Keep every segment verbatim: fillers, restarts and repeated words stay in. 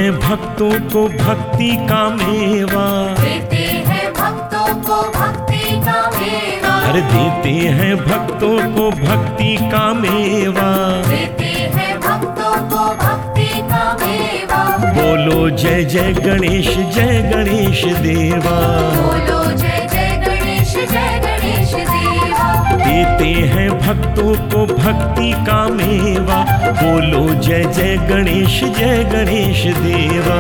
हैं भक्तों को भक्ति का मेवा, देते हैं भक्तों को भक्ति का मेवा, हर देते हैं भक्तों को भक्ति का मेवा, देते हैं भक्तों को भक्ति का मेवा। बोलो जय जय गणेश जय गणेश देवा, बोलो जय जय गणेश जय गणेश देवा, देते हैं भक्तों को भक्ति का मेवा, बोलो जय जय गणेश जय गणेश देवा।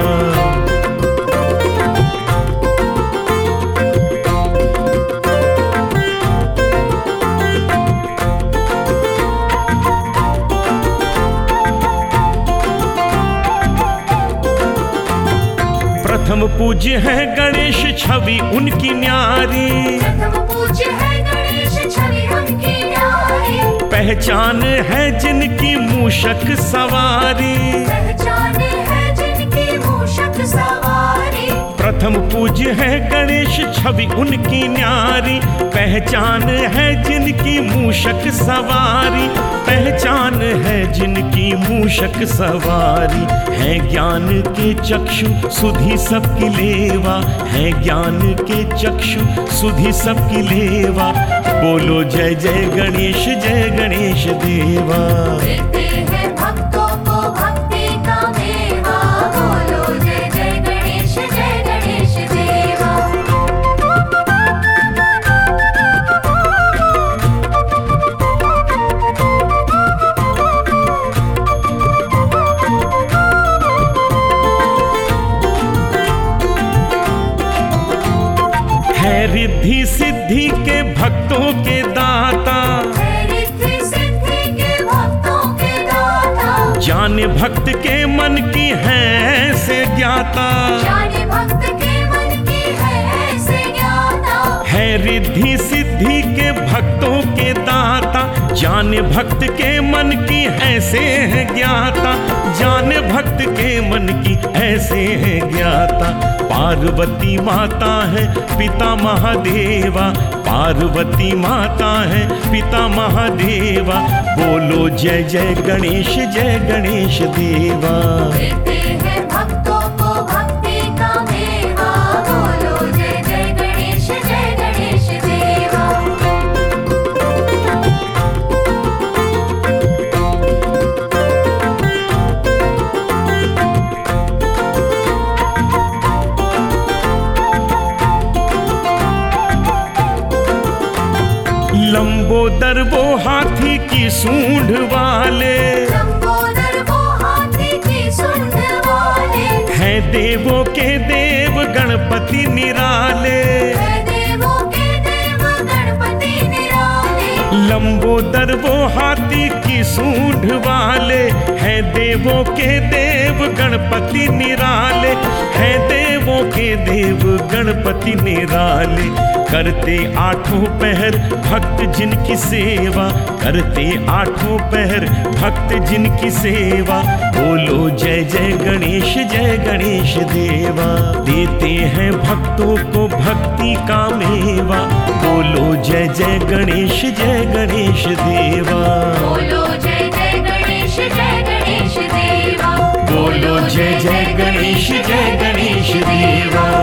प्रथम पूज्य है गणेश छवि उनकी न्यारी, प्रथम पूज्य है गणेश छवि उनकी न्यारी, पहचान है जिनकी मूषक सवारी, पहचान है जिनकी मूषक सवारी। प्रथम पूज्य है गणेश छवि उनकी न्यारी, पहचान है जिनकी मूषक सवारी, पहचान है जिनकी मूषक सवारी। है ज्ञान के चक्षु सुधि सबकी लेवा, है ज्ञान के चक्षु सुधि सबकी लेवा, बोलो जय जय गणेश जय गणेश देवा। देते हैं भक्तों को भक्ति का मेवा, बोलो जय जय गणेश जय गणेश देवा। है रिद्धि सिद्धि के भक्तों के दाता, रिद्धि सिद्धि के भक्तों के दाता, जाने भक्त के मन की है से ज्ञाता, जाने भक्त के मन की है से ज्ञाता। है रिद्धि सिद्धि के भक्तों के दाता, जाने भक्त के मन की ऐसे है ज्ञाता, जाने भक्त के मन की ऐसे है ज्ञाता। पार्वती माता है पिता महादेवा, पार्वती माता है पिता महादेवा, बोलो जय जय गणेश जय गणेश देवा। देते हैं भक्तों को भक्ति का मेवा, बोलो जय जय गणेश जय गणेश देवा। लंबोदर वो हाथी की सूंड वाले, लंबोदर वो हाथी की सूंड वाले, हैं देवों के देव गणपति निराले, है देवों के देव गणपति निराले। लंबोदर वो हाथी की सूंड वाले, हैं देवों के देव गणपति निराले, हैं देवों के देव गणपति निराले। करते आठों पहर भक्त जिनकी सेवा, करते आठों पहर भक्त जिनकी सेवा, बोलो जय जय गणेश जय गणेश देवा। देते हैं भक्तों को भक्ति का मेवा, बोलो जय जय गणेश जय गणेश देवा। बोलो जय जय गणेश जय गणेश देवा, बोलो जय जय गणेश जय गणेश देवा।